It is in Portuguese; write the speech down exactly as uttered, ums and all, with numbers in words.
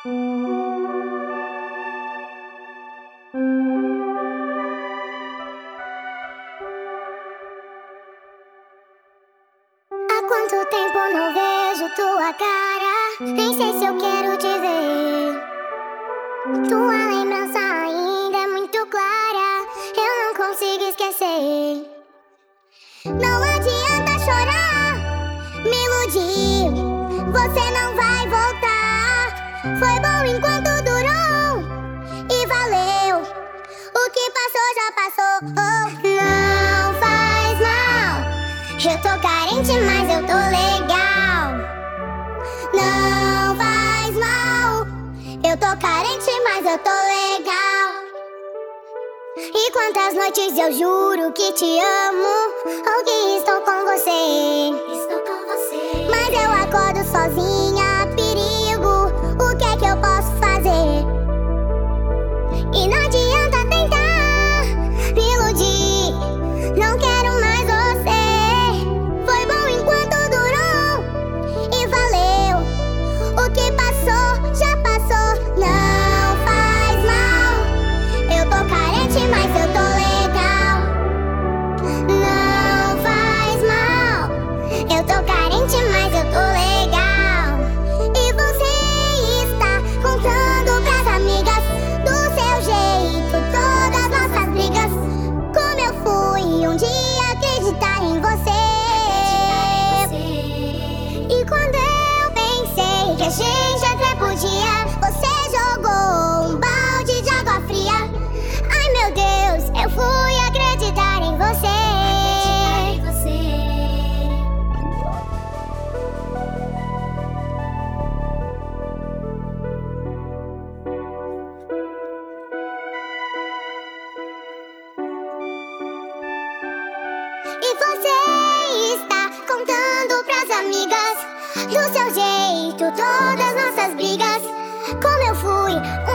Há quanto tempo não vejo tua cara? Nem sei se eu quero te ver. Tua lembrança ainda é muito clara, eu não consigo esquecer. Não adianta chorar, me iludir, você não vai voltar. Foi bom enquanto durou e valeu. O que passou já passou. Oh, não faz mal. Eu tô carente, mas eu tô legal. Não faz mal. Eu tô carente, mas eu tô legal. E quantas noites eu juro que te amo, ou que estou com você. Estou com você. Mas eu acordo sozinha, perigo. O que é que eu posso fazer? E não adianta tentar me iludir, não quero mais você. Foi bom enquanto durou e valeu. O que passou, já passou. Não faz mal. Eu tô carente, mas eu tô legal. Não faz mal. Eu tô carente, mas eu tô legal. E você está contando pras amigas do seu jeito todas nossas brigas. Como eu fui um dia acreditar em você. E quando eu pensei que a gente até podia, você jogou um balde de água fria. Ai meu Deus, eu fui acreditar em você. E você está contando pras amigas do seu jeito todas nossas brigas. Como eu fui